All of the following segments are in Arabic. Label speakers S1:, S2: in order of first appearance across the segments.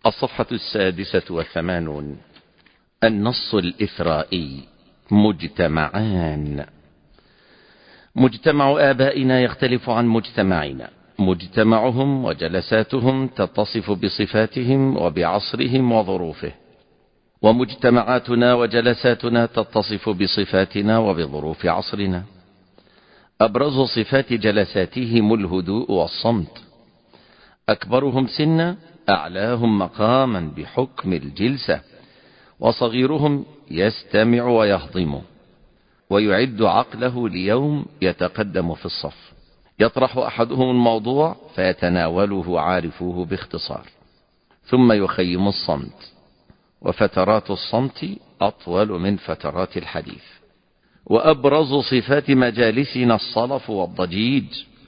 S1: الصفحة 86. النص الإثرائي. مجتمعان. مجتمع آبائنا يختلف عن مجتمعنا. مجتمعهم وجلساتهم تتصف بصفاتهم وبعصرهم وظروفه، ومجتمعاتنا وجلساتنا تتصف بصفاتنا وبظروف عصرنا. أبرز صفات جلساتهم الهدوء والصمت، أكبرهم سنا أعلاهم مقاما بحكم الجلسة، وصغيرهم يستمع ويهضم ويعد عقله ليوم يتقدم في الصف. يطرح أحدهم الموضوع فيتناوله عارفوه باختصار، ثم يخيم الصمت، وفترات الصمت أطول من فترات الحديث. وأبرز صفات مجالسنا الصلف والضجيج.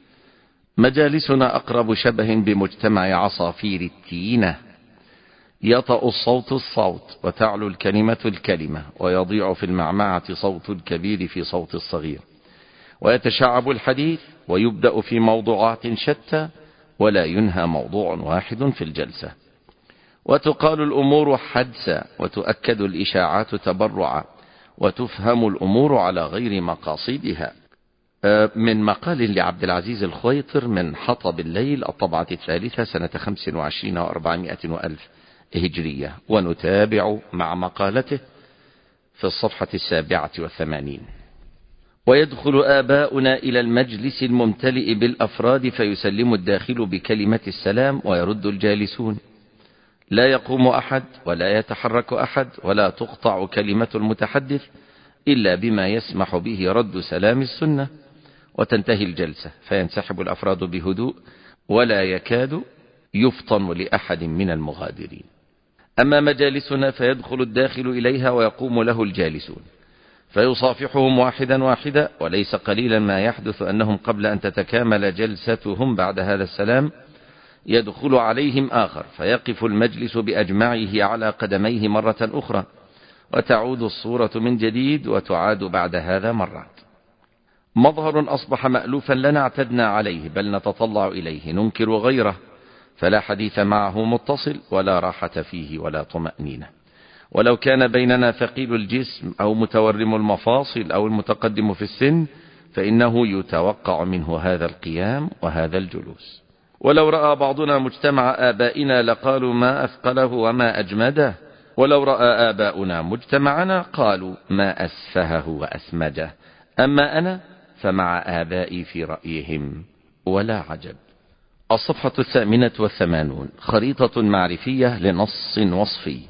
S1: مجالسنا أقرب شبه بمجتمع عصافير التينة. يطأ الصوت الصوت، وتعلو الكلمة الكلمة، ويضيع في المعمعة صوت الكبير في صوت الصغير، ويتشعب الحديث ويبدأ في موضوعات شتى، ولا ينهى موضوع واحد في الجلسة. وتقال الأمور حدسا، وتؤكد الإشاعات تبرعا، وتفهم الأمور على غير مقاصدها. من مقال لعبد العزيز الخويطر من حطب الليل، الطبعة الثالثة، سنة 25 و400 وألف هجرية. ونتابع مع مقالته في الصفحة 87. ويدخل آباؤنا إلى المجلس الممتلئ بالأفراد فيسلم الداخل بكلمة السلام، ويرد الجالسون. لا يقوم أحد ولا يتحرك أحد، ولا تقطع كلمة المتحدث إلا بما يسمح به رد سلام السنة، وتنتهي الجلسة، فينسحب الأفراد بهدوء، ولا يكاد يفطن لأحد من المغادرين. أما مجالسنا فيدخل الداخل إليها ويقوم له الجالسون، فيصافحهم واحدا واحدا. وليس قليلا ما يحدث أنهم قبل أن تتكامل جلستهم بعد هذا السلام يدخل عليهم آخر، فيقف المجلس بأجمعه على قدميه مرة أخرى، وتعود الصورة من جديد، وتعاد بعد هذا مرات. مظهر أصبح مألوفا لنا اعتدنا عليه، بل نتطلع إليه، ننكر غيره، فلا حديث معه متصل، ولا راحة فيه، ولا طمأنينة. ولو كان بيننا ثقيل الجسم أو متورم المفاصل أو المتقدم في السن، فإنه يتوقع منه هذا القيام وهذا الجلوس. ولو رأى بعضنا مجتمع آبائنا لقالوا ما أثقله وما أجمده، ولو رأى آباؤنا مجتمعنا قالوا ما أسفهه وأسمجه. أما أنا فمع آبائي في رأيهم، ولا عجب. الصفحة 88. خريطة معرفية لنص وصفي.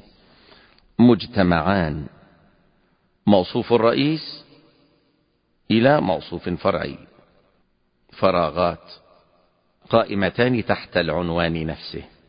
S1: مجتمعان. موصوف الرئيس إلى موصوف فرعي. فراغات قائمتان تحت العنوان نفسه.